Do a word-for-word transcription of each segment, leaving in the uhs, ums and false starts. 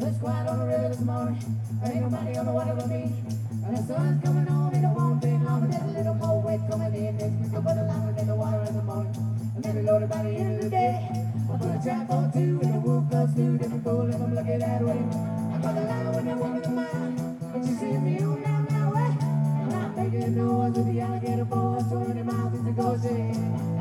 It's quiet on the river this morning. There ain't nobody on the water but me. And the sun's coming on, it won't take long. But there's a little more weight coming in. There's people put a line in the water in the morning. And then we loaded by the end of the day. I put a trap for two and a wolf plus two. Different cool if I'm looking that way. I put the line with that woman of mine. But she sees me on down that way. And I'm making noise with the alligator boys. twenty miles to negotiate.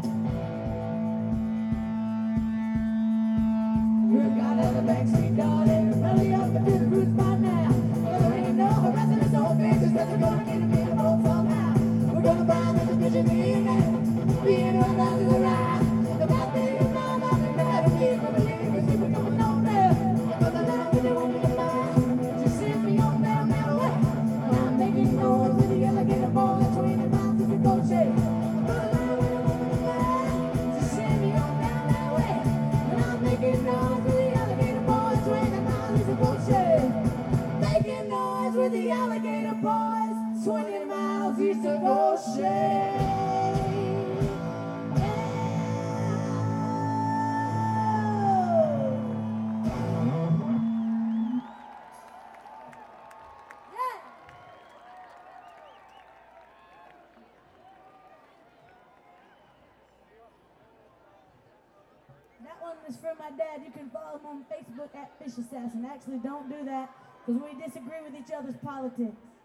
We've got other backseat darling. Rally up and do the roots by now. But there ain't no harassing us, no bitches. Cause we're gonna get a bit of both somehow. We're gonna buy this bitch in the evening. Being run down to the ride. The best thing is now about the better be. But believe me, see we're coming on there. Because I love when they want me to buy. She sends me on down that way. And I'm making noise with the alligator boy. twenty miles to the go shake. Because I love when they want me to buy. She sends me on down that way. And I'm making noise with the alligator boys. twenty miles to go shake. Making noise with the alligator boys. twenty miles east of Goshen. That one is from my dad. You can follow him on Facebook at Fish Assassin. Actually, don't do that because we disagree with each other's politics.